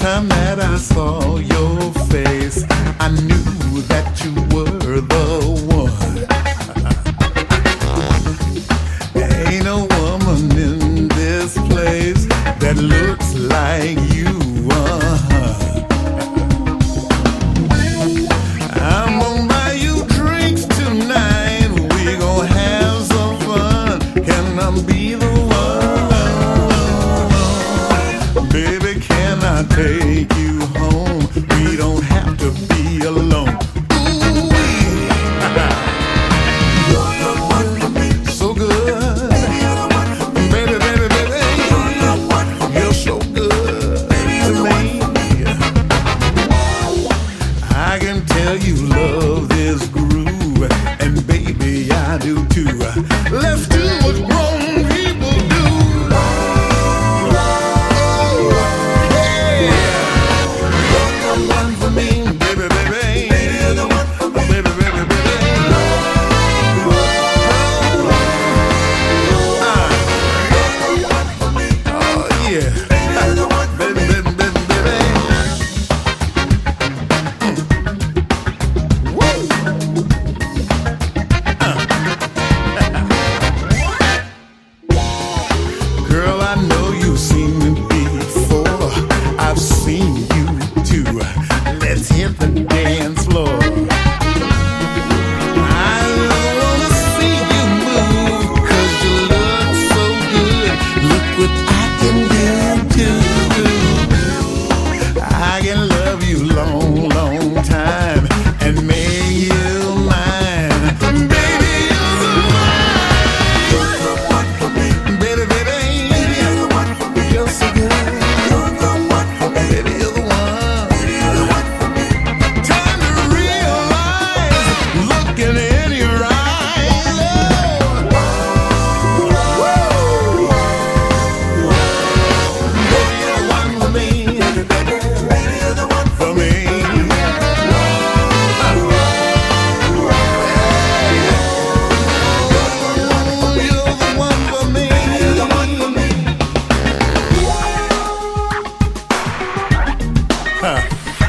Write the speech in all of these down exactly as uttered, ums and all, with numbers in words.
time that I saw your face, I knew that you were the one. Ain't no woman in this place that looks like you. Uh-huh. I'm gonna buy you drinks tonight. We gonna have some fun. Can I be the one? Baby, can I take you home? We don't have to be alone. You love this groove, and baby, I do too. Let's do what grown people do. Oh, yeah. You're the one for me, baby, baby. Baby, you're the one for me. Baby, baby, baby. Oh, oh, yeah. Baby, you're the one for me. Baby, baby, baby, baby. Girl, I know you've seen me before. I've seen you too. Let's hit the dance floor. I wanna see you move, 'cause you look so good. Look what I can do too. I can love you long, long time and make you mine. Baby, you're the one. You're the one for me. Baby, baby. You're so good. You're the one for me. Baby, you're the one. Baby, you're the one for me. Time to realize, looking in your eyes. Oh. Whoa. Baby, you're the one for me. Baby, you're the one for me. You're the one for me. You're the one for me. Huh.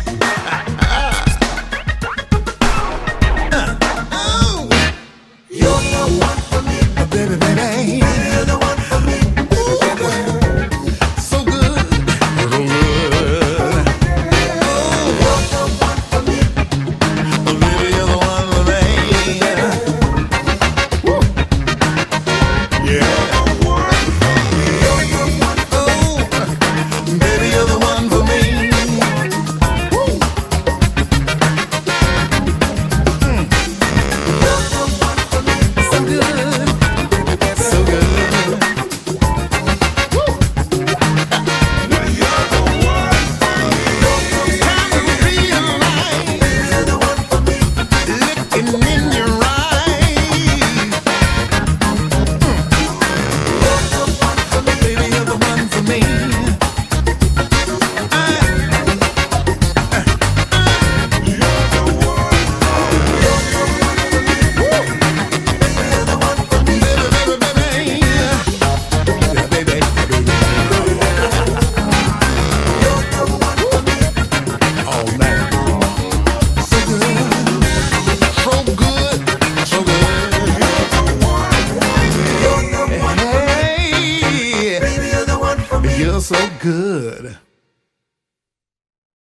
Oh. You're the one for me. Baby, baby. You're the one for me. So good. So good. Oh. You're the one for me. Baby, you're the one for me. Woo. Yeah. Oh. Baby, you're the one for me. So good, so good. Woo. You're the one for me. Time to realize, you're the one for me. Looking in your eyes. You're the one for me. Baby, you're the one for me. I, you're the one. You're so good.